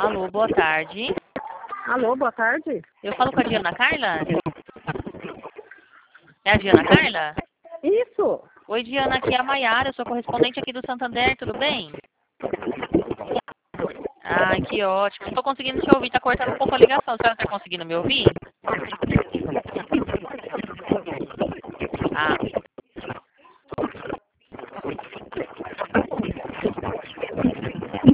Alô, boa tarde. Alô, boa tarde. Eu falo com a Diana Carla? É a Diana Carla? Isso. Oi, Diana, aqui é a Maiara, eu sou correspondente aqui do Santander, tudo bem? Ai, que ótimo. Não tô conseguindo te ouvir, tá cortando um pouco a ligação. A senhora tá conseguindo me ouvir?